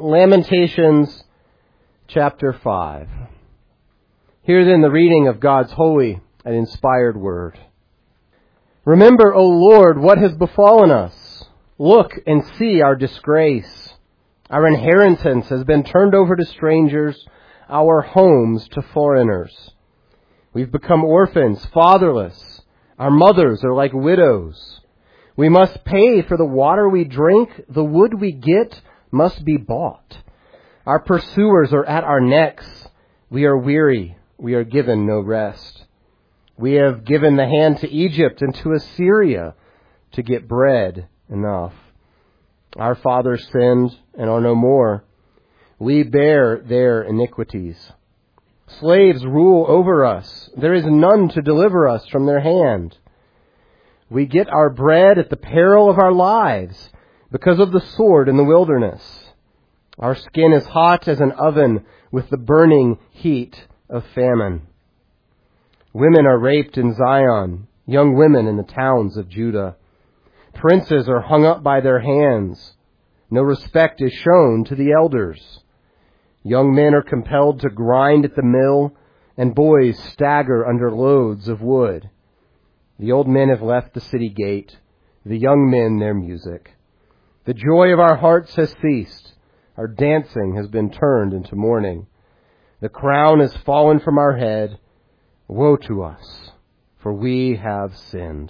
Lamentations chapter 5. Hear then the reading of God's holy and inspired word. Remember, O Lord, what has befallen us. Look and see our disgrace. Our inheritance has been turned over to strangers, our homes to foreigners. We've become orphans, fatherless. Our mothers are like widows. We must pay for the water we drink. The wood we get must be bought. Our pursuers are at our necks. We are weary. We are given no rest. We have given the hand to Egypt and to Assyria to get bread enough. Our fathers sinned and are no more. We bear their iniquities. Slaves rule over us. There is none to deliver us from their hand. We get our bread at the peril of our lives because of the sword in the wilderness. Our skin is hot as an oven with the burning heat of famine. Women are raped in Zion, young women in the towns of Judah. Princes are hung up by their hands. No respect is shown to the elders. Young men are compelled to grind at the mill, and boys stagger under loads of wood. The old men have left the city gate, the young men their music. The joy of our hearts has ceased. Our dancing has been turned into mourning. The crown has fallen from our head. Woe to us, for we have sinned.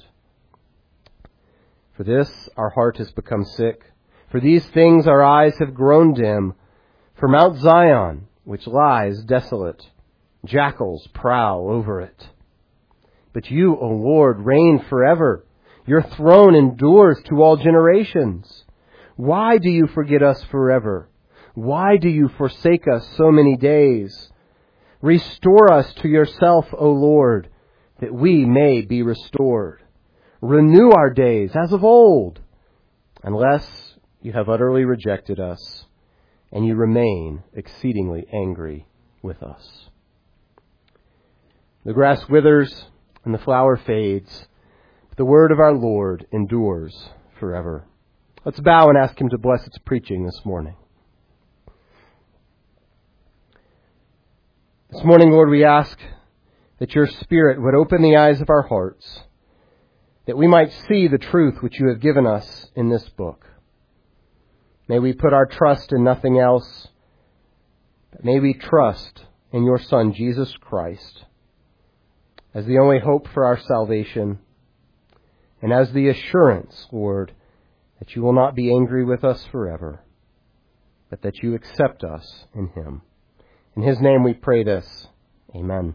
For this our heart has become sick. For these things our eyes have grown dim. For Mount Zion, which lies desolate, jackals prowl over it. But you, O Lord, reign forever. Your throne endures to all generations. Why do you forget us forever? Why do you forsake us so many days? Restore us to yourself, O Lord, that we may be restored. Renew our days as of old, unless you have utterly rejected us and you remain exceedingly angry with us. The grass withers and the flower fades, but the word of our Lord endures forever. Let's bow and ask Him to bless its preaching this morning. This morning, Lord, we ask that your Spirit would open the eyes of our hearts, that we might see the truth which you have given us in this book. May we put our trust in nothing else, but may we trust in your Son, Jesus Christ, as the only hope for our salvation, and as the assurance, Lord, that you will not be angry with us forever, but that you accept us in Him. In His name we pray this. Amen.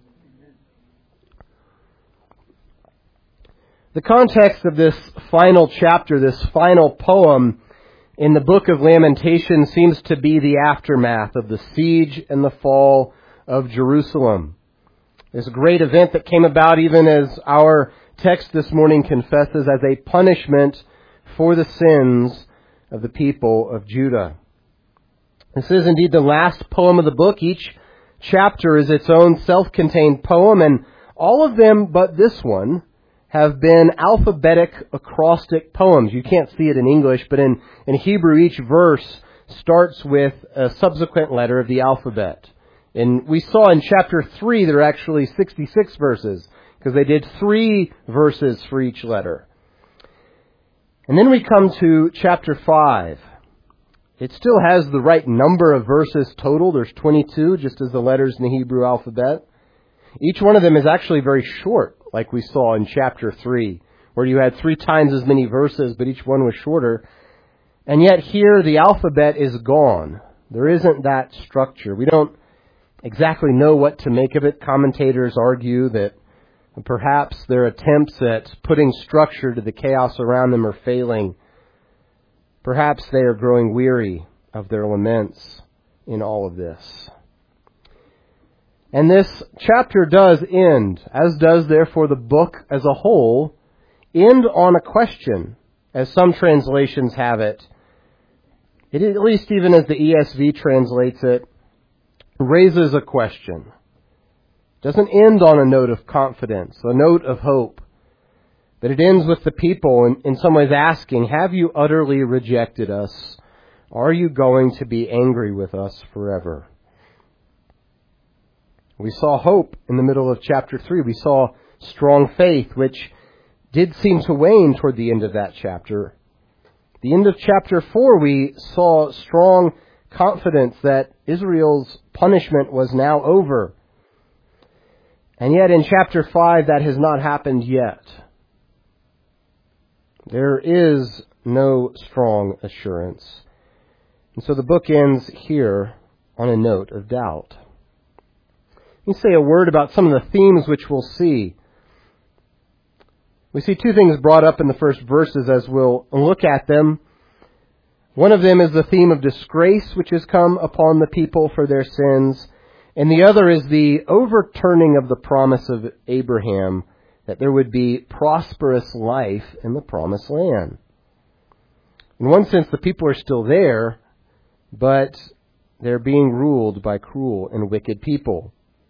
The context of this final chapter, this final poem in the book of Lamentations seems to be the aftermath of the siege and the fall of Jerusalem. This great event that came about, even as our text this morning confesses, as a punishment for the sins of the people of Judah. This is indeed the last poem of the book. Each chapter is its own self-contained poem, and all of them but this one have been alphabetic acrostic poems. You can't see it in English, but in Hebrew, each verse starts with a subsequent letter of the alphabet. And we saw in chapter 3 there are actually 66 verses, because they did 3 verses for each letter. And then we come to chapter 5. It still has the right number of verses total. There's 22, just as the letters in the Hebrew alphabet. Each one of them is actually very short, like we saw in chapter 3, where you had 3 times as many verses, but each one was shorter. And yet here the alphabet is gone. There isn't that structure. We don't exactly know what to make of it. Commentators argue that perhaps their attempts at putting structure to the chaos around them are failing. Perhaps they are growing weary of their laments in all of this. And this chapter does end, as does therefore the book as a whole, end on a question, as some translations have it. It, at least even as the ESV translates it, raises a question. It doesn't end on a note of confidence, a note of hope. But it ends with the people in some ways asking, have you utterly rejected us, Are you going to be angry with us forever? We saw hope in the middle of chapter 3. We saw strong faith, which did seem to wane toward the end of that chapter. The end of chapter 4, we saw strong confidence that Israel's punishment was now over. And yet in chapter 5, that has not happened yet. There is no strong assurance. And so the book ends here on a note of doubt. Let me say a word about some of the themes which we'll see. We see two things brought up in the first verses as we'll look at them. One of them is the theme of disgrace which has come upon the people for their sins. And the other is the overturning of the promise of Abraham that there would be prosperous life in the promised land. In one sense, the people are still there, but they're being ruled by cruel and wicked people.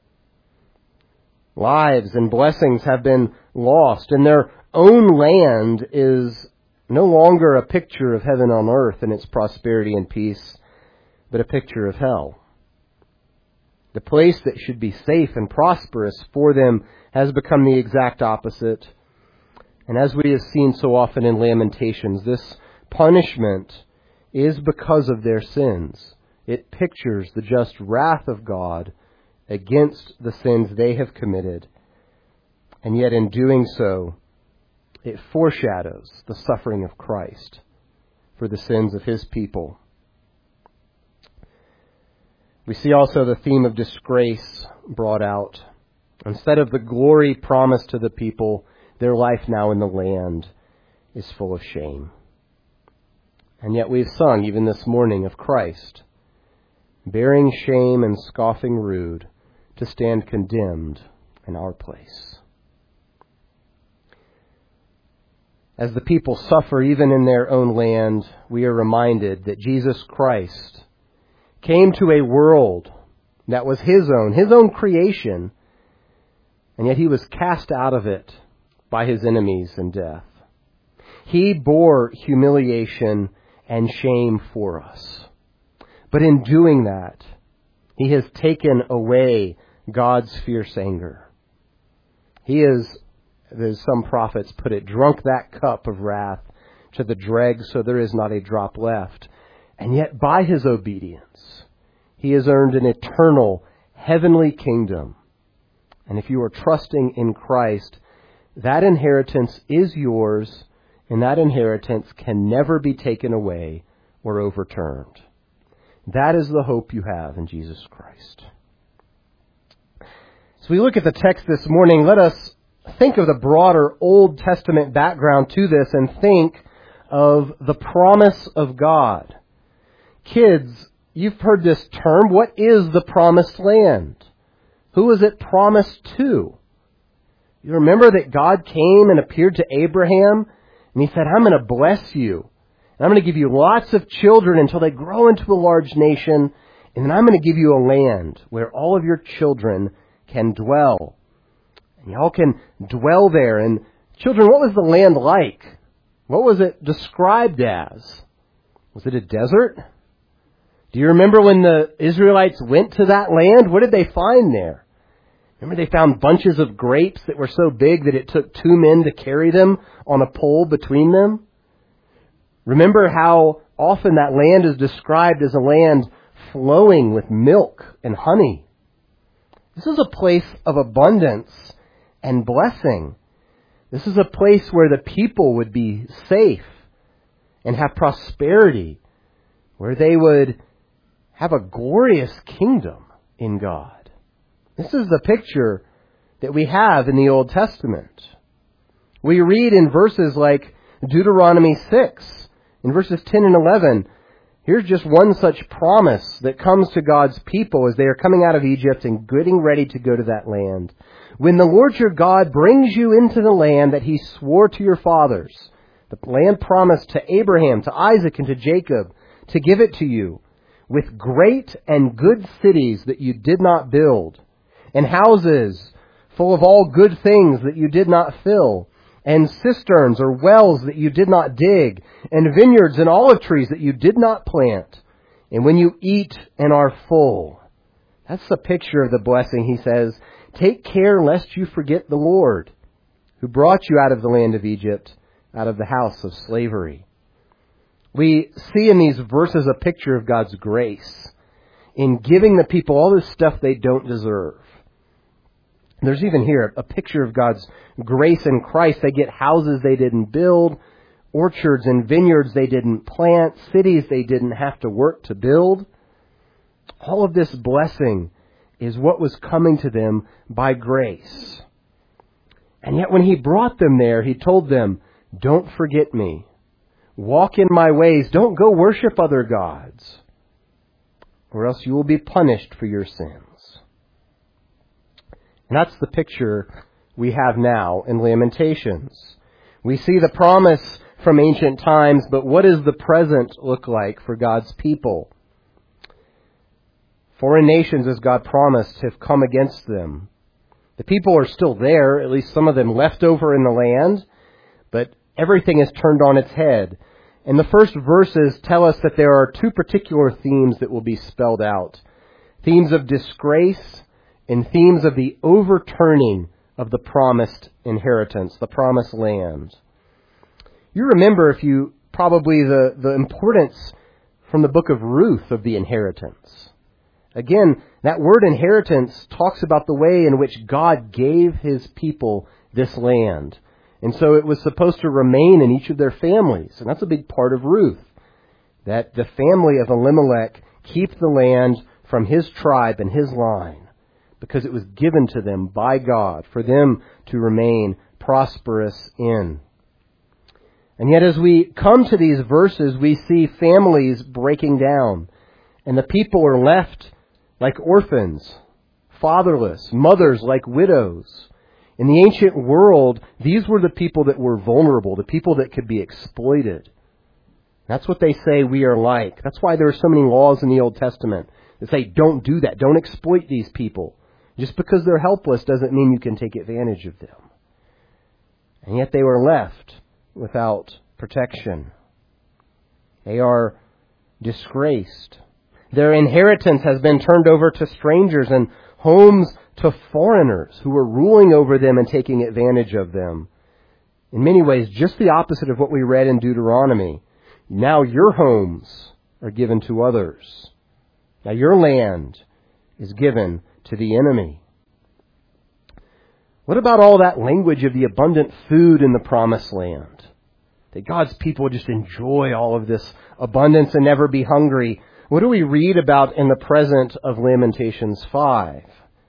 Lives and blessings have been lost, and their own land is no longer a picture of heaven on earth and its prosperity and peace, but a picture of hell. The place that should be safe and prosperous for them has become the exact opposite. And as we have seen so often in Lamentations, this punishment is because of their sins. It pictures the just wrath of God against the sins they have committed. And yet in doing so, it foreshadows the suffering of Christ for the sins of His people. We see also the theme of disgrace brought out. Instead of the glory promised to the people, their life now in the land is full of shame. And yet we've sung even this morning of Christ, bearing shame and scoffing rude, to stand condemned in our place. As the people suffer even in their own land, we are reminded that Jesus Christ came to a world that was His own creation, and yet He was cast out of it by His enemies and death. He bore humiliation and shame for us. But in doing that, He has taken away God's fierce anger. He has, as some prophets put it, drunk that cup of wrath to the dregs so there is not a drop left. And yet by His obedience, He has earned an eternal heavenly kingdom. And if you are trusting in Christ, that inheritance is yours, and that inheritance can never be taken away or overturned. That is the hope you have in Jesus Christ. As we look at the text this morning, let us think of the broader Old Testament background to this and think of the promise of God. Kids, you've heard this term. What is the promised land? Who is it promised to? You remember that God came and appeared to Abraham and He said, I'm going to bless you. And I'm going to give you lots of children until they grow into a large nation. And then I'm going to give you a land where all of your children can dwell. And y'all can dwell there. And children, what was the land like? What was it described as? Was it a desert? Do you remember when the Israelites went to that land? What did they find there? Remember they found bunches of grapes that were so big that it took 2 men to carry them on a pole between them? Remember how often that land is described as a land flowing with milk and honey. This is a place of abundance and blessing. This is a place where the people would be safe and have prosperity, where they would have a glorious kingdom in God. This is the picture that we have in the Old Testament. We read in verses like Deuteronomy 6, in verses 10 and 11, here's just one such promise that comes to God's people as they are coming out of Egypt and getting ready to go to that land. When the Lord your God brings you into the land that He swore to your fathers, the land promised to Abraham, to Isaac, and to Jacob, to give it to you, with great and good cities that you did not build, and houses full of all good things that you did not fill, and cisterns or wells that you did not dig, and vineyards and olive trees that you did not plant, And when you eat and are full, that's the picture of the blessing. He says, take care lest you forget the Lord, who brought you out of the land of Egypt, out of the house of slavery. We see in these verses a picture of God's grace in giving the people all this stuff they don't deserve. There's even here a picture of God's grace in Christ. They get houses they didn't build, orchards and vineyards they didn't plant, cities they didn't have to work to build. All of this blessing is what was coming to them by grace. And yet when He brought them there, He told them, don't forget me. Walk in my ways. Don't go worship other gods, or else you will be punished for your sins. And that's the picture we have now in Lamentations. We see the promise from ancient times, but what does the present look like for God's people? Foreign nations, as God promised, have come against them. The people are still there, at least some of them left over in the land, but everything is turned on its head. And the first verses tell us that there are two particular themes that will be spelled out. Themes of disgrace and themes of the overturning of the promised inheritance, the promised land. You remember probably the importance from the book of Ruth of the inheritance. Again, that word inheritance talks about the way in which God gave His people this land. And so it was supposed to remain in each of their families. And that's a big part of Ruth. That the family of Elimelech keep the land from his tribe and his line, because it was given to them by God for them to remain prosperous in. And yet as we come to these verses, we see families breaking down. And the people are left like orphans, fatherless, mothers like widows. In the ancient world, these were the people that were vulnerable, the people that could be exploited. That's what they say we are like. That's why there are so many laws in the Old Testament that say, don't do that. Don't exploit these people. Just because they're helpless doesn't mean you can take advantage of them. And yet they were left without protection. They are disgraced. Their inheritance has been turned over to strangers and homes to foreigners who were ruling over them and taking advantage of them. In many ways, just the opposite of what we read in Deuteronomy. Now your homes are given to others. Now your land is given to the enemy. What about all that language of the abundant food in the promised land? That God's people just enjoy all of this abundance and never be hungry. What do we read about in the present of Lamentations 5?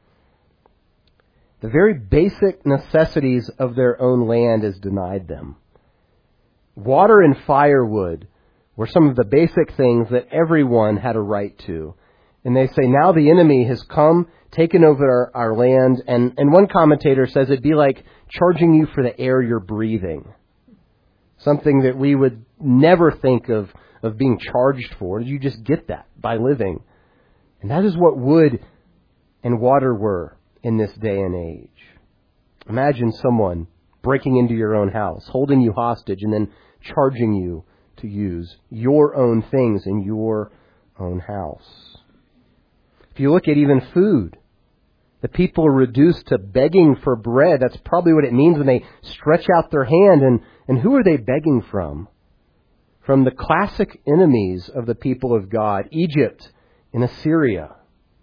The very basic necessities of their own land is denied them. Water and firewood were some of the basic things that everyone had a right to. And they say, now the enemy has come, taken over our land, and one commentator says it'd be like charging you for the air you're breathing. Something that we would never think of being charged for. You just get that by living. And that is what wood and water were in this day and age. Imagine someone breaking into your own house, holding you hostage, and then charging you to use your own things in your own house. If you look at even food, the people are reduced to begging for bread. That's probably what it means when they stretch out their hand. And who are they begging from? From the classic enemies of the people of God, Egypt and Assyria.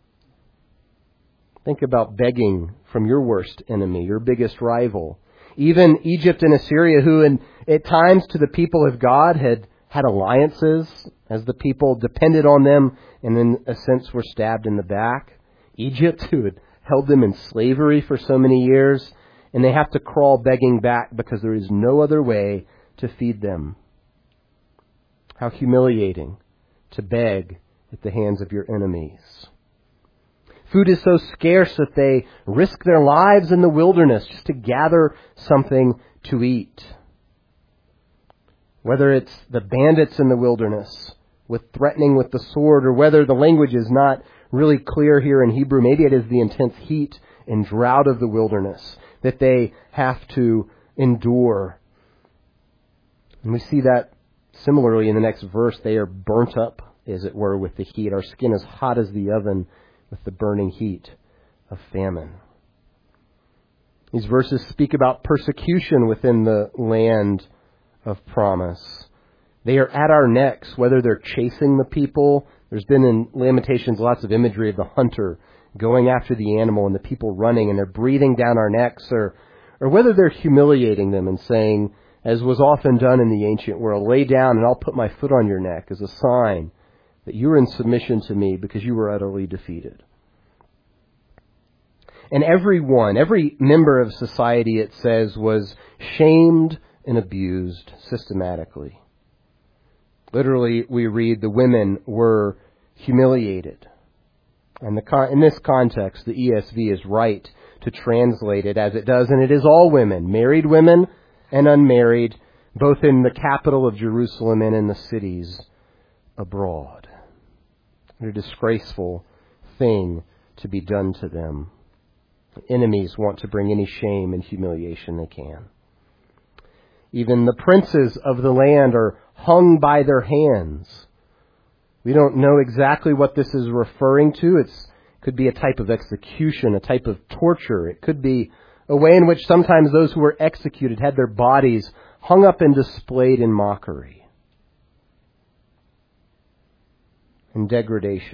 Think about begging from your worst enemy, your biggest rival. Even Egypt and Assyria, who at times to the people of God had alliances as the people depended on them and in a sense were stabbed in the back. Egypt, who had held them in slavery for so many years, and they have to crawl begging back because there is no other way to feed them. How humiliating to beg at the hands of your enemies. Food is so scarce that they risk their lives in the wilderness just to gather something to eat. Whether it's the bandits in the wilderness with threatening with the sword, or whether the language is not really clear here in Hebrew, maybe it is the intense heat and drought of the wilderness that they have to endure. And we see that similarly in the next verse. They are burnt up as it were, with the heat. Our skin is hot as the oven with the burning heat of famine. These verses speak about persecution within the land of promise. They are at our necks, whether they're chasing the people. There's been in Lamentations lots of imagery of the hunter going after the animal and the people running, and they're breathing down our necks, or whether they're humiliating them and saying, as was often done in the ancient world, lay down and I'll put my foot on your neck as a sign that you are in submission to me because you were utterly defeated. And every member of society, it says, was shamed and abused systematically. Literally, we read the women were humiliated. And in this context, the ESV is right to translate it as it does, and it is all women, married women and unmarried, both in the capital of Jerusalem and in the cities abroad. A disgraceful thing to be done to them. Enemies want to bring any shame and humiliation they can. Even the princes of the land are hung by their hands. We don't know exactly what this is referring to. It could be a type of execution, a type of torture. It could be a way in which sometimes those who were executed had their bodies hung up and displayed in mockery and degradation.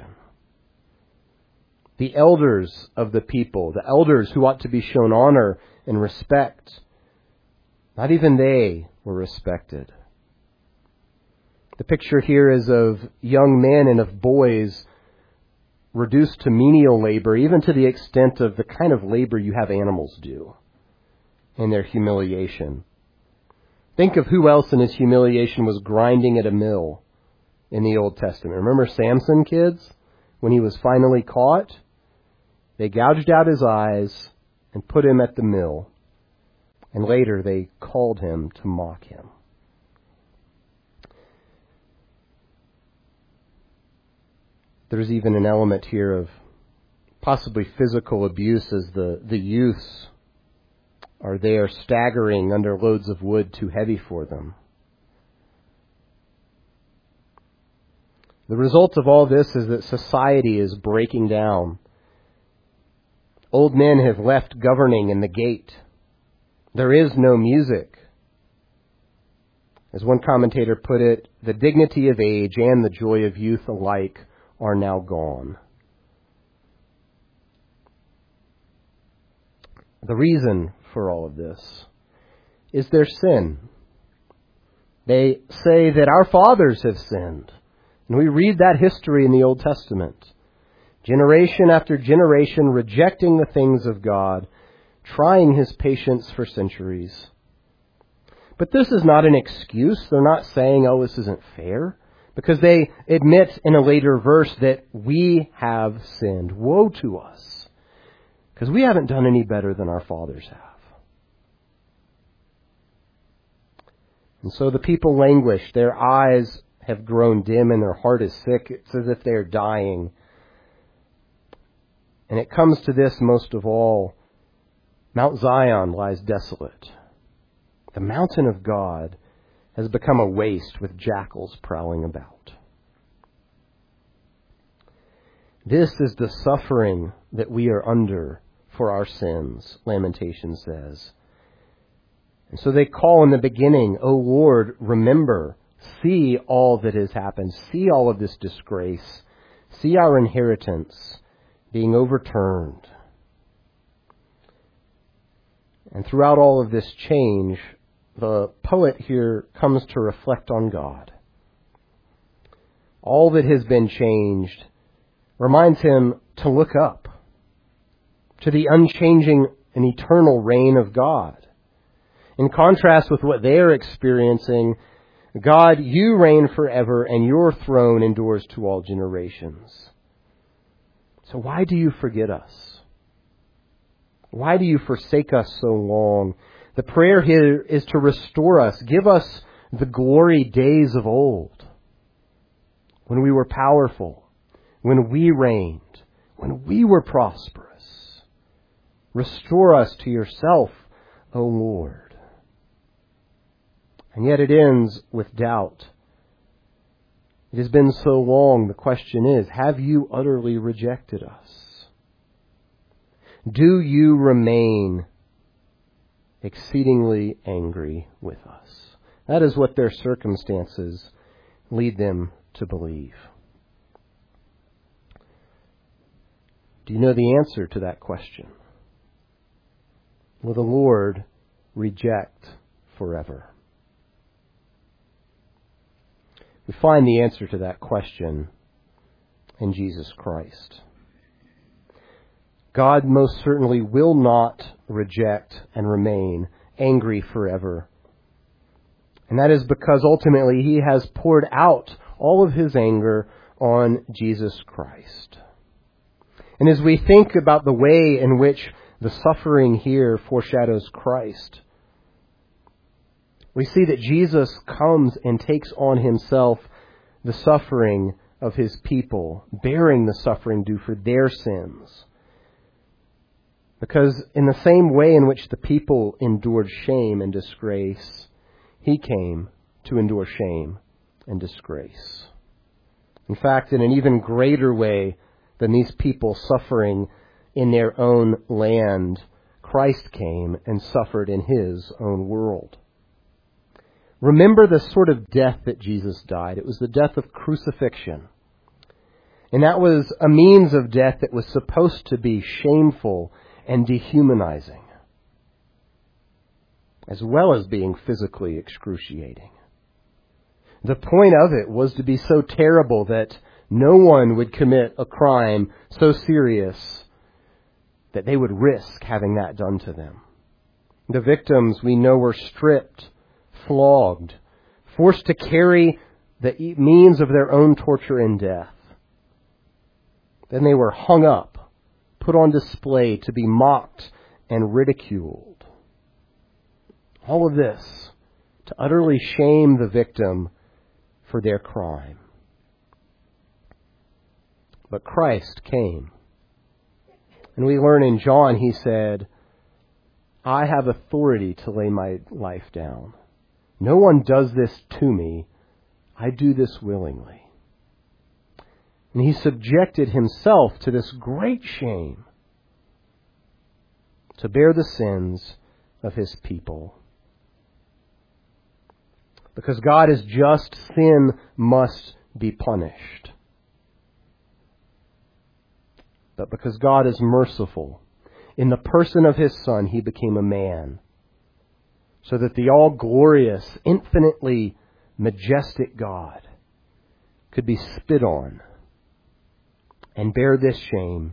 The elders of the people, the elders who ought to be shown honor and respect, not even they were respected. The picture here is of young men and of boys reduced to menial labor, even to the extent of the kind of labor you have animals do in their humiliation. Think of who else in his humiliation was grinding at a mill in the Old Testament. Remember Samson, kids? When he was finally caught, they gouged out his eyes and put him at the mill. And later they called him to mock him. There's even an element here of possibly physical abuse as the youths are there staggering under loads of wood too heavy for them. The result of all this is that society is breaking down. Old men have left governing in the gate. There is no music. As one commentator put it, the dignity of age and the joy of youth alike are now gone. The reason for all of this is their sin. They say that our fathers have sinned. And we read that history in the Old Testament. Generation after generation rejecting the things of God, trying His patience for centuries. But this is not an excuse. They're not saying, oh, this isn't fair. Because they admit in a later verse that we have sinned. Woe to us. Because we haven't done any better than our fathers have. And so the people languish. Their eyes have grown dim and their heart is sick. It's as if they're dying. And it comes to this most of all. Mount Zion lies desolate. The mountain of God has become a waste with jackals prowling about. This is the suffering that we are under for our sins, Lamentations says. And so they call in the beginning, O Lord, remember, see all that has happened, see all of this disgrace, see our inheritance being overturned. And throughout all of this change, the poet here comes to reflect on God. All that has been changed reminds him to look up to the unchanging and eternal reign of God. In contrast with what they are experiencing, God, you reign forever and your throne endures to all generations. So why do you forget us? Why do you forsake us so long? The prayer here is to restore us. Give us the glory days of old, when we were powerful, when we reigned, when we were prosperous. Restore us to yourself, O Lord. And yet it ends with doubt. It has been so long, the question is, have you utterly rejected us? Do you remain exceedingly angry with us? That is what their circumstances lead them to believe. Do you know the answer to that question? Will the Lord reject forever? We find the answer to that question in Jesus Christ. God most certainly will not reject and remain angry forever. And that is because ultimately He has poured out all of His anger on Jesus Christ. And as we think about the way in which the suffering here foreshadows Christ, we see that Jesus comes and takes on Himself the suffering of His people, bearing the suffering due for their sins. Because in the same way in which the people endured shame and disgrace, He came to endure shame and disgrace. In fact, in an even greater way than these people suffering in their own land, Christ came and suffered in His own world. Remember the sort of death that Jesus died. It was the death of crucifixion. And that was a means of death that was supposed to be shameful and dehumanizing, as well as being physically excruciating. The point of it was to be so terrible that no one would commit a crime so serious that they would risk having that done to them. The victims, we know, were stripped, flogged, forced to carry the means of their own torture and death. Then they were hung up, put on display to be mocked and ridiculed. All of this to utterly shame the victim for their crime. But Christ came. And we learn in John, He said, I have authority to lay my life down. No one does this to me. I do this willingly. And He subjected Himself to this great shame to bear the sins of His people. Because God is just, sin must be punished. But because God is merciful, in the person of His Son, He became a man, so that the all-glorious, infinitely majestic God could be spit on and bear this shame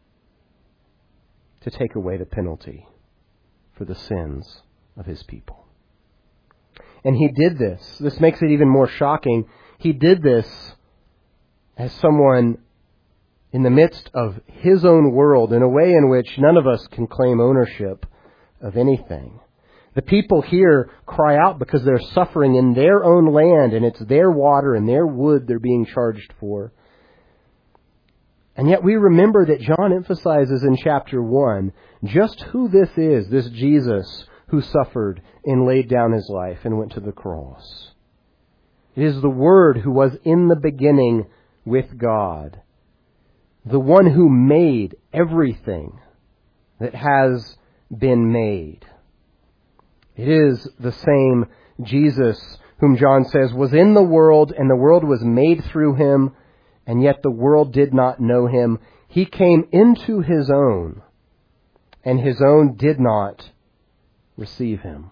to take away the penalty for the sins of His people. And He did this. This makes it even more shocking. He did this as someone in the midst of His own world in a way in which none of us can claim ownership of anything. The people here cry out because they're suffering in their own land, and it's their water and their wood they're being charged for. And yet we remember that John emphasizes in chapter 1 just who this is, this Jesus who suffered and laid down His life and went to the cross. It is the Word who was in the beginning with God, the one who made everything that has been made. It is the same Jesus whom John says was in the world, and the world was made through Him, and yet the world did not know Him. He came into His own, and His own did not receive Him.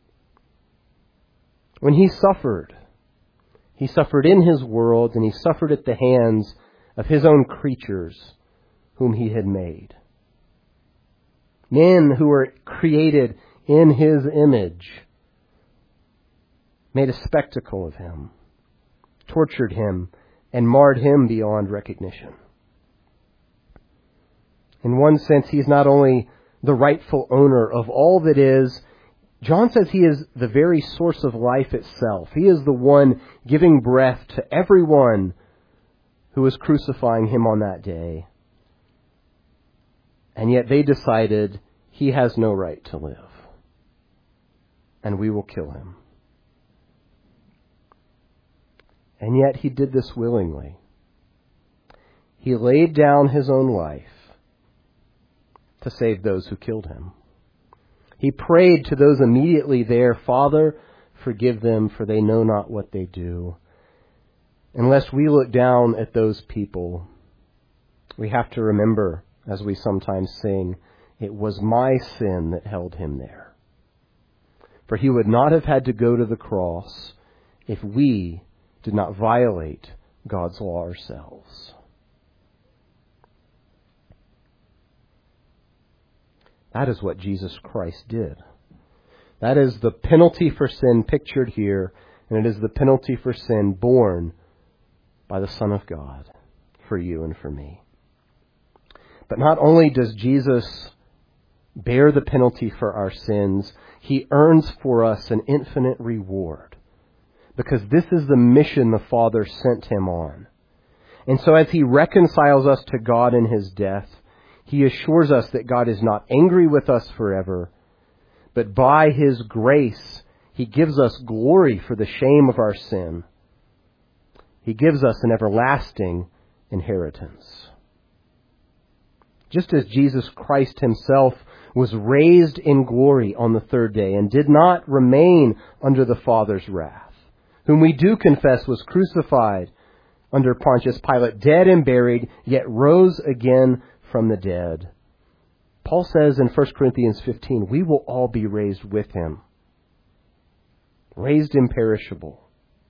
When He suffered in His world, and He suffered at the hands of His own creatures whom He had made. Men who were created in His image made a spectacle of Him, tortured Him, and marred Him beyond recognition. In one sense, He's not only the rightful owner of all that is, John says He is the very source of life itself. He is the one giving breath to everyone who was crucifying Him on that day. And yet they decided He has no right to live, and we will kill Him. And yet he did this willingly. He laid down his own life to save those who killed him. He prayed to those immediately there, "Father, forgive them, for they know not what they do." And lest we look down at those people, we have to remember, as we sometimes sing, it was my sin that held him there. For he would not have had to go to the cross if we did not violate God's law ourselves. That is what Jesus Christ did. That is the penalty for sin pictured here, and it is the penalty for sin borne by the Son of God for you and for me. But not only does Jesus bear the penalty for our sins, he earns for us an infinite reward, because this is the mission the Father sent him on. And so as he reconciles us to God in his death, he assures us that God is not angry with us forever, but by his grace, he gives us glory for the shame of our sin. He gives us an everlasting inheritance. Just as Jesus Christ himself was raised in glory on the third day and did not remain under the Father's wrath, whom we do confess was crucified under Pontius Pilate, dead and buried, yet rose again from the dead. Paul says in 1 Corinthians 15, we will all be raised with him. Raised imperishable.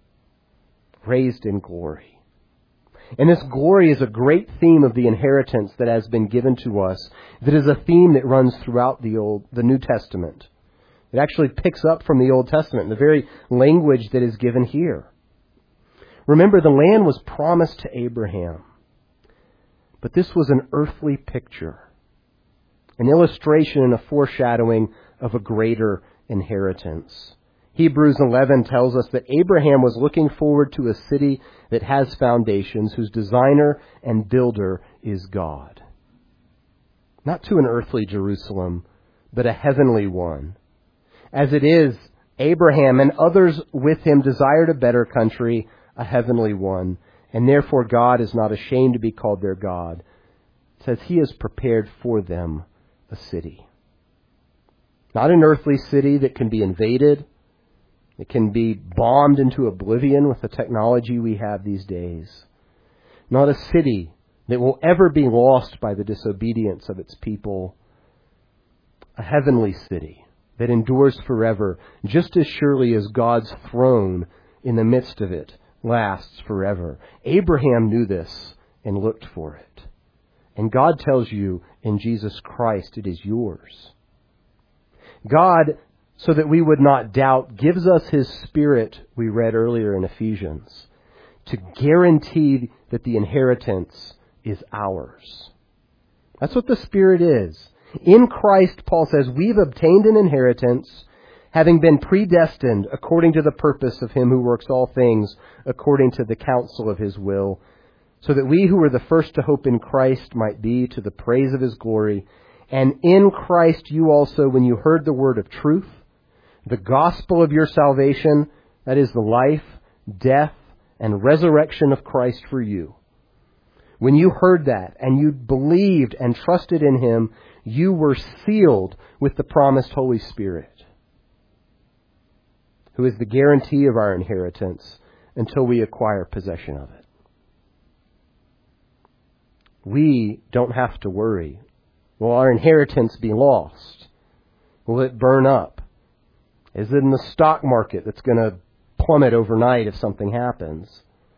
Raised in glory. And this glory is a great theme of the inheritance that has been given to us. That is a theme that runs throughout the New Testament. It actually picks up from the Old Testament, the very language that is given here. Remember, the land was promised to Abraham. But this was an earthly picture. An illustration and a foreshadowing of a greater inheritance. Hebrews 11 tells us that Abraham was looking forward to a city that has foundations, whose designer and builder is God. Not to an earthly Jerusalem, but a heavenly one. As it is, Abraham and others with him desired a better country, a heavenly one, and therefore God is not ashamed to be called their God. It says he has prepared for them a city. Not an earthly city that can be invaded. It can be bombed into oblivion with the technology we have these days. Not a city that will ever be lost by the disobedience of its people. A heavenly city that endures forever, just as surely as God's throne in the midst of it lasts forever. Abraham knew this and looked for it. And God tells you in Jesus Christ it is yours. God, so that we would not doubt, gives us his Spirit, we read earlier in Ephesians, to guarantee that the inheritance is ours. That's what the Spirit is. In Christ, Paul says, we've obtained an inheritance, having been predestined according to the purpose of him who works all things according to the counsel of his will, so that we who were the first to hope in Christ might be to the praise of his glory. And in Christ you also, when you heard the word of truth, the gospel of your salvation, that is the life, death, and resurrection of Christ for you. When you heard that and you believed and trusted in him, you were sealed with the promised Holy Spirit, who is the guarantee of our inheritance until we acquire possession of it. We don't have to worry. Will our inheritance be lost? Will it burn up? Is it in the stock market that's going to plummet overnight if something happens?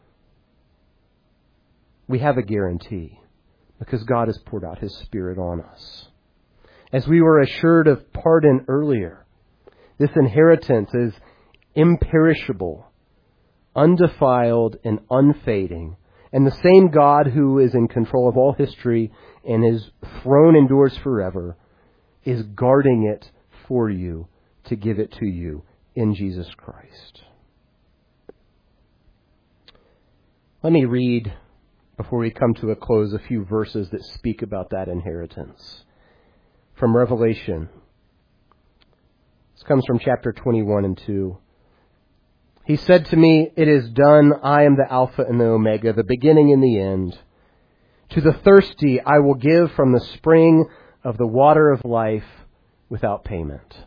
We have a guarantee because God has poured out his Spirit on us. As we were assured of pardon earlier, this inheritance is imperishable, undefiled, and unfading. And the same God who is in control of all history and his throne endures forever is guarding it for you to give it to you in Jesus Christ. Let me read, before we come to a close, a few verses that speak about that inheritance. From Revelation. This comes from chapter 21 and 2. He said to me, "It is done. I am the Alpha and the Omega, the beginning and the end. To the thirsty I will give from the spring of the water of life without payment."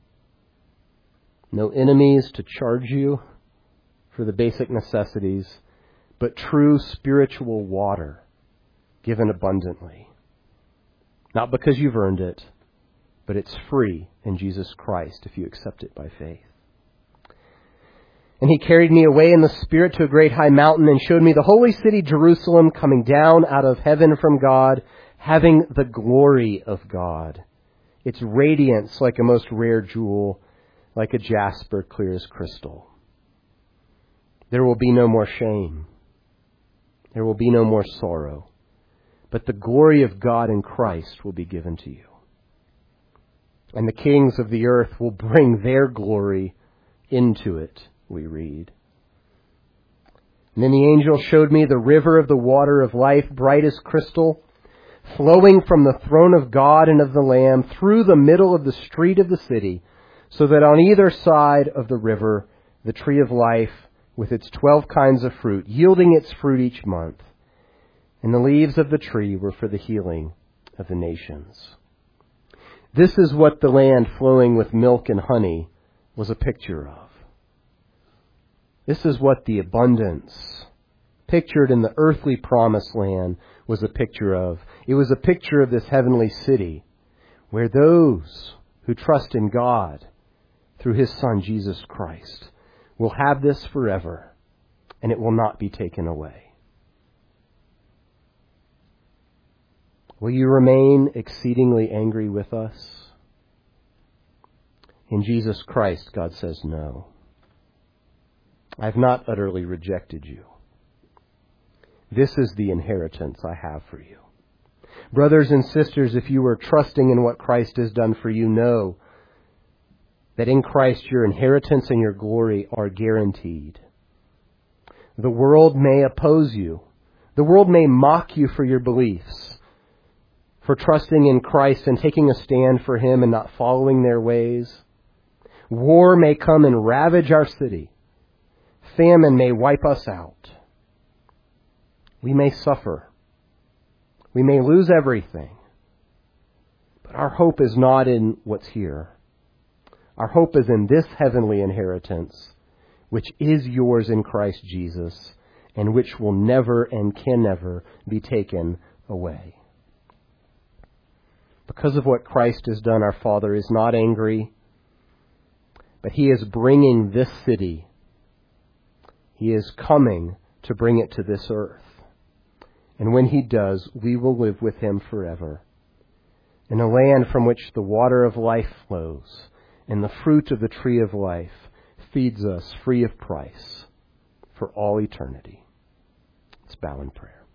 No enemies to charge you for the basic necessities, but true spiritual water given abundantly. Not because you've earned it, but it's free in Jesus Christ if you accept it by faith. And he carried me away in the Spirit to a great high mountain and showed me the holy city Jerusalem coming down out of heaven from God, having the glory of God. Its radiance like a most rare jewel, like a jasper clear as crystal. There will be no more shame. There will be no more sorrow. But the glory of God in Christ will be given to you. And the kings of the earth will bring their glory into it, we read. And then the angel showed me the river of the water of life, bright as crystal, flowing from the throne of God and of the Lamb through the middle of the street of the city, so that on either side of the river, the tree of life with its 12 kinds of fruit, yielding its fruit each month. And the leaves of the tree were for the healing of the nations. This is what the land flowing with milk and honey was a picture of. This is what the abundance pictured in the earthly promised land was a picture of. It was a picture of this heavenly city where those who trust in God through His Son, Jesus Christ, will have this forever, and it will not be taken away. Will you remain exceedingly angry with us? In Jesus Christ, God says no. I have not utterly rejected you. This is the inheritance I have for you. Brothers and sisters, if you are trusting in what Christ has done for you, know that in Christ your inheritance and your glory are guaranteed. The world may oppose you. The world may mock you for your beliefs, for trusting in Christ and taking a stand for Him and not following their ways. War may come and ravage our city. Famine may wipe us out. We may suffer. We may lose everything. But our hope is not in what's here. Our hope is in this heavenly inheritance, which is yours in Christ Jesus, and which will never and can never be taken away. Because of what Christ has done, our Father is not angry, but He is bringing this city. He is coming to bring it to this earth. And when He does, we will live with Him forever, in a land from which the water of life flows, and the fruit of the tree of life feeds us free of price for all eternity. Let's bow in prayer.